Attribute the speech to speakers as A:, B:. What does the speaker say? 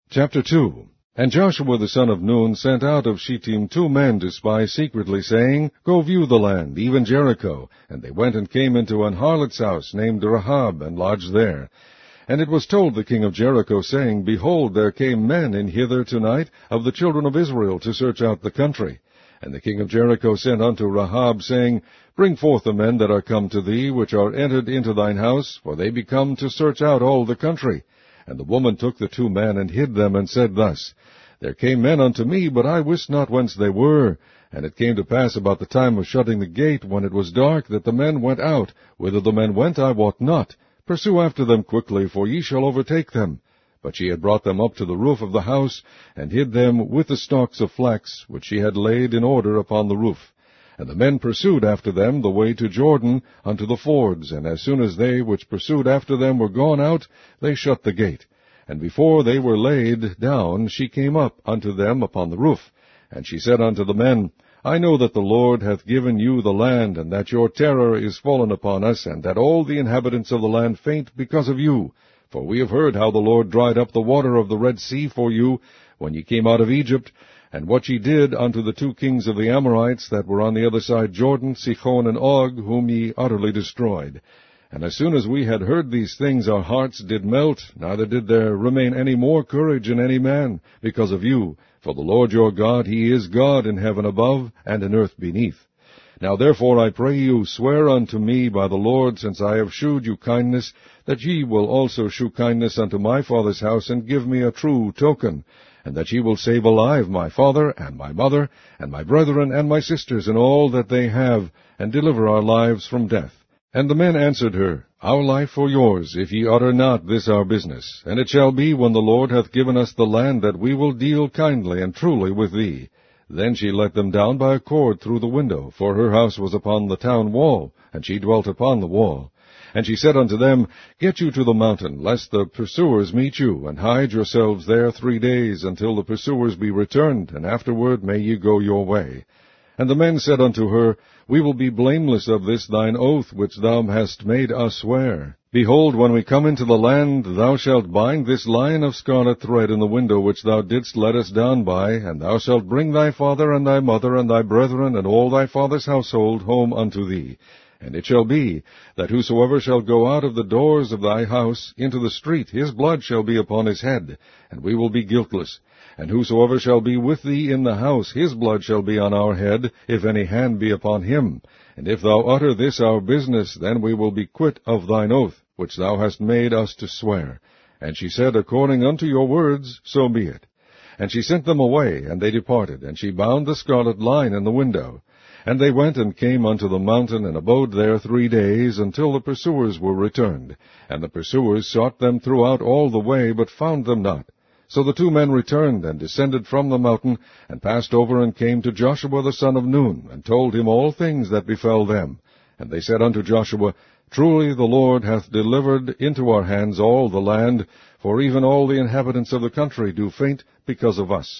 A: Chapter 2. And Joshua the son of Nun sent out of Shittim 2 men to spy secretly, saying, Go view the land, even Jericho. And they went and came into an harlot's house named Rahab, and lodged there. And it was told the king of Jericho, saying, Behold, there came men in hither tonight of the children of Israel to search out the country. And the king of Jericho sent unto Rahab, saying, Bring forth the men that are come to thee, which are entered into thine house, for they be come to search out all the country. And the woman took the 2 men, and hid them, and said thus, There came men unto me, but I wist not whence they were. And it came to pass about the time of shutting the gate, when it was dark, that the men went out. Whither the men went I wot not. Pursue after them quickly, for ye shall overtake them. But she had brought them up to the roof of the house, and hid them with the stalks of flax, which she had laid in order upon the roof. And the men pursued after them the way to Jordan, unto the fords, and as soon as they which pursued after them were gone out, they shut the gate. And before they were laid down, she came up unto them upon the roof. And she said unto the men, I know that the Lord hath given you the land, and that your terror is fallen upon us, and that all the inhabitants of the land faint because of you. For we have heard how the Lord dried up the water of the Red Sea for you, when ye came out of Egypt, and what ye did unto the 2 kings of the Amorites that were on the other side Jordan, Sihon and Og, whom ye utterly destroyed. And as soon as we had heard these things, our hearts did melt, neither did there remain any more courage in any man, because of you. For the Lord your God, he is God in heaven above, and in earth beneath. Now therefore I pray you, swear unto me by the Lord, since I have shewed you kindness, that ye will also shew kindness unto my father's house, and give me a true token, and that ye will save alive my father, and my mother, and my brethren, and my sisters, and all that they have, and deliver our lives from death. And the men answered her, Our life for yours, if ye utter not this our business. And it shall be, when the Lord hath given us the land, that we will deal kindly and truly with thee. Then she let them down by a cord through the window, for her house was upon the town wall, and she dwelt upon the wall. And she said unto them, Get you to the mountain, lest the pursuers meet you, and hide yourselves there 3 days, until the pursuers be returned, and afterward may ye go your way. And the men said unto her, We will be blameless of this thine oath, which thou hast made us swear. Behold, when we come into the land, thou shalt bind this lion of scarlet thread in the window which thou didst let us down by, and thou shalt bring thy father and thy mother and thy brethren and all thy father's household home unto thee. And it shall be, that whosoever shall go out of the doors of thy house into the street, his blood shall be upon his head, and we will be guiltless. And whosoever shall be with thee in the house, his blood shall be on our head, if any hand be upon him. And if thou utter this our business, then we will be quit of thine oath, which thou hast made us to swear. And she said, According unto your words, so be it. And she sent them away, and they departed, and she bound the scarlet line in the window. And they went and came unto the mountain, and abode there 3 days, until the pursuers were returned. And the pursuers sought them throughout all the way, but found them not. So the 2 men returned, and descended from the mountain, and passed over, and came to Joshua the son of Nun, and told him all things that befell them. And they said unto Joshua, Truly the Lord hath delivered into our hands all the land, for even all the inhabitants of the country do faint because of us.